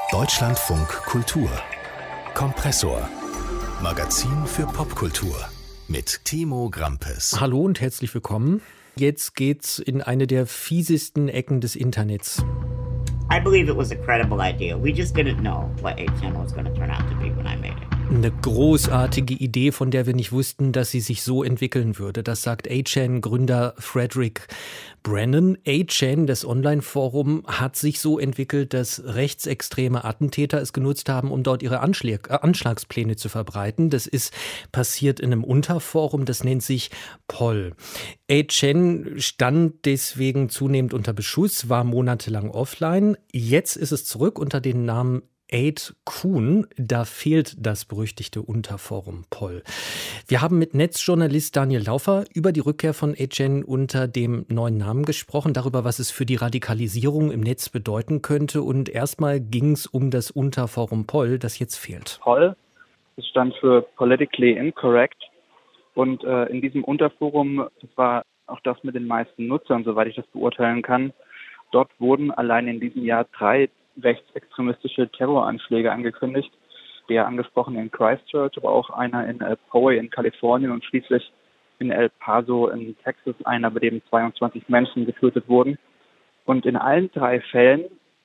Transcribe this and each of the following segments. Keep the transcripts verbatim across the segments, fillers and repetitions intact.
Deutschlandfunk Kultur Kompressor Magazin für Popkultur mit Timo Grampes. Hallo und herzlich willkommen. Jetzt geht's in eine der fiesesten Ecken des Internets. I believe it was a credible idea. We just didn't know what eight chan was going to turn out to be when I made it. Eine großartige Idee, von der wir nicht wussten, dass sie sich so entwickeln würde. Das sagt eight chan-Gründer Frederick Brennan. eight chan, das Online-Forum, hat sich so entwickelt, dass rechtsextreme Attentäter es genutzt haben, um dort ihre Anschlag, äh, Anschlagspläne zu verbreiten. Das ist passiert in einem Unterforum, das nennt sich Poll. eight chan stand deswegen zunehmend unter Beschuss, war monatelang offline. Jetzt ist es zurück unter dem Namen eight kun, da fehlt das berüchtigte Unterforum Poll. Wir haben mit Netzjournalist Daniel Laufer über die Rückkehr von eight chan unter dem neuen Namen gesprochen, darüber, was es für die Radikalisierung im Netz bedeuten könnte. Und erstmal ging es um das Unterforum Poll, das jetzt fehlt. Poll, das stand für Politically Incorrect. Und äh, in diesem Unterforum, das war auch das mit den meisten Nutzern, soweit ich das beurteilen kann, dort wurden allein in diesem Jahr drei rechtsextremistische Terroranschläge angekündigt. Der angesprochene in Christchurch, aber auch einer in El Poway in Kalifornien und schließlich in El Paso in Texas, einer, bei dem zweiundzwanzig Menschen getötet wurden. Und in allen drei Fällen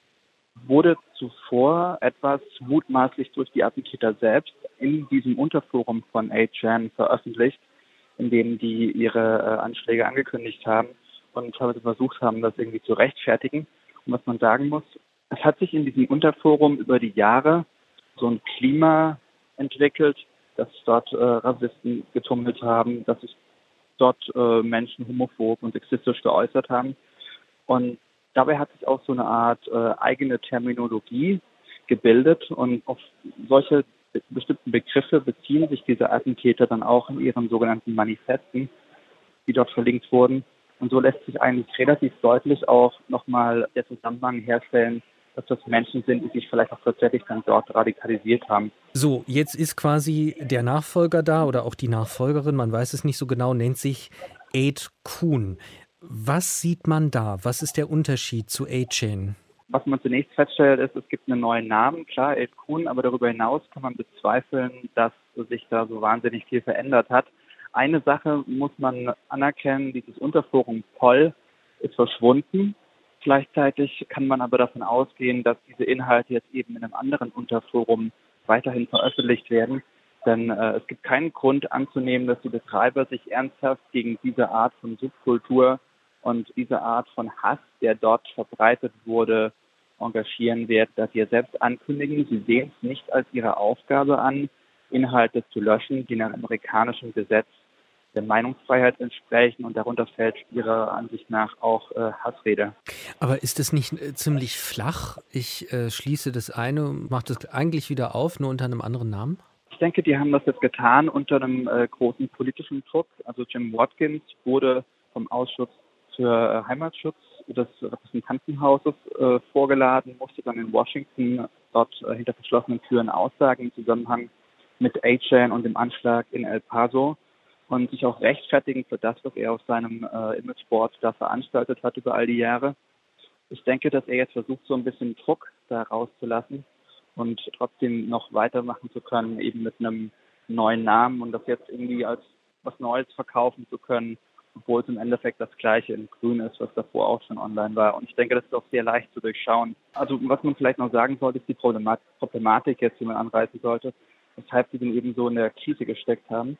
wurde zuvor etwas mutmaßlich durch die Attentäter selbst in diesem Unterforum von eight chan veröffentlicht, in dem die ihre äh, Anschläge angekündigt haben und teilweise versucht haben, das irgendwie zu rechtfertigen. Und was man sagen muss, es hat sich in diesem Unterforum über die Jahre so ein Klima entwickelt, dass dort äh, Rassisten getummelt haben, dass sich dort äh, Menschen homophob und sexistisch geäußert haben. Und dabei hat sich auch so eine Art äh, eigene Terminologie gebildet. Und auf solche be- bestimmten Begriffe beziehen sich diese Attentäter dann auch in ihren sogenannten Manifesten, die dort verlinkt wurden. Und so lässt sich eigentlich relativ deutlich auch nochmal der Zusammenhang herstellen, dass das Menschen sind, die sich vielleicht auch tatsächlich dann dort radikalisiert haben. So, jetzt ist quasi der Nachfolger da oder auch die Nachfolgerin, man weiß es nicht so genau, nennt sich eight kun. Was sieht man da? Was ist der Unterschied zu eight chan? Was man zunächst feststellt, ist, es gibt einen neuen Namen, klar, eight kun, aber darüber hinaus kann man bezweifeln, dass sich da so wahnsinnig viel verändert hat. Eine Sache muss man anerkennen, dieses Unterforum Poll ist verschwunden. Gleichzeitig kann man aber davon ausgehen, dass diese Inhalte jetzt eben in einem anderen Unterforum weiterhin veröffentlicht werden. Denn äh, es gibt keinen Grund anzunehmen, dass die Betreiber sich ernsthaft gegen diese Art von Subkultur und diese Art von Hass, der dort verbreitet wurde, engagieren werden, dass sie ja selbst ankündigen, sie sehen es nicht als ihre Aufgabe an, Inhalte zu löschen, die nach amerikanischem Gesetz der Meinungsfreiheit entsprechen, und darunter fällt ihrer Ansicht nach auch äh, Hassrede. Aber ist das nicht äh, ziemlich flach? Ich äh, schließe das eine und mache das eigentlich wieder auf, nur unter einem anderen Namen? Ich denke, die haben das jetzt getan unter einem äh, großen politischen Druck. Also Jim Watkins wurde vom Ausschuss für äh, Heimatschutz des Repräsentantenhauses äh, vorgeladen, musste dann in Washington dort äh, hinter verschlossenen Türen aussagen im Zusammenhang mit eight chan und dem Anschlag in El Paso und sich auch rechtfertigen für das, was er auf seinem äh, Imageboard da veranstaltet hat über all die Jahre. Ich denke, dass er jetzt versucht, so ein bisschen Druck da rauszulassen und trotzdem noch weitermachen zu können, eben mit einem neuen Namen und das jetzt irgendwie als was Neues verkaufen zu können, obwohl es im Endeffekt das Gleiche in Grün ist, was davor auch schon online war. Und ich denke, das ist auch sehr leicht zu durchschauen. Also was man vielleicht noch sagen sollte, ist die Problematik jetzt, die man anreißen sollte, weshalb sie denn eben so in der Krise gesteckt haben.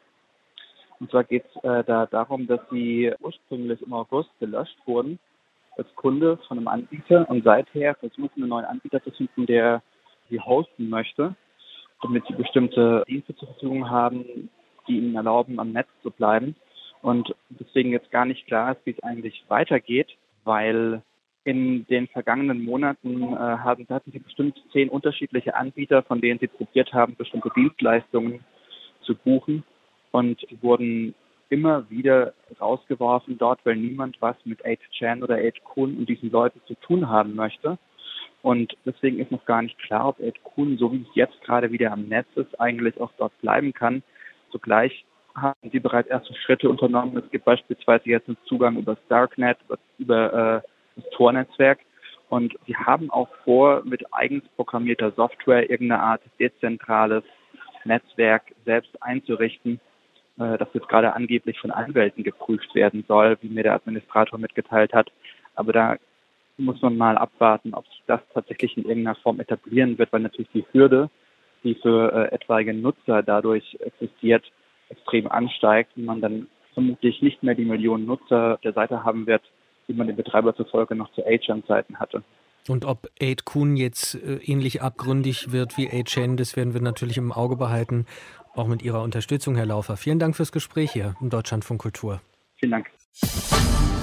Und zwar geht es äh, da darum, dass sie ursprünglich im August gelöscht wurden als Kunde von einem Anbieter und seither versuchen, einen neuen Anbieter zu finden, der sie hosten möchte, damit sie bestimmte Dienste zur Verfügung haben, die ihnen erlauben, am Netz zu bleiben. Und deswegen jetzt gar nicht klar ist, wie es eigentlich weitergeht, weil in den vergangenen Monaten äh, haben, hatten sie bestimmt zehn unterschiedliche Anbieter, von denen sie probiert haben, bestimmte Dienstleistungen zu buchen. Und die wurden immer wieder rausgeworfen dort, weil niemand was mit eight chan oder eight kun und diesen Leuten zu tun haben möchte. Und deswegen ist noch gar nicht klar, ob eight kun, so wie es jetzt gerade wieder am Netz ist, eigentlich auch dort bleiben kann. Zugleich haben sie bereits erste Schritte unternommen. Es gibt beispielsweise jetzt einen Zugang über das Darknet, über, über äh, das Tor-Netzwerk. Und sie haben auch vor, mit eigens programmierter Software irgendeine Art dezentrales Netzwerk selbst einzurichten, äh, das jetzt gerade angeblich von Anwälten geprüft werden soll, wie mir der Administrator mitgeteilt hat. Aber da muss man mal abwarten, ob sich das tatsächlich in irgendeiner Form etablieren wird, weil natürlich die Hürde, die für äh, etwaige Nutzer dadurch existiert, extrem ansteigt und man dann vermutlich nicht mehr die Millionen Nutzer der Seite haben wird, die man dem Betreiber zufolge noch zu A chain-Zeiten hatte. Und ob aid kun jetzt äh, ähnlich abgründig wird wie A chain, das werden wir natürlich im Auge behalten, auch mit Ihrer Unterstützung, Herr Laufer. Vielen Dank fürs Gespräch hier im Deutschlandfunk Kultur. Vielen Dank.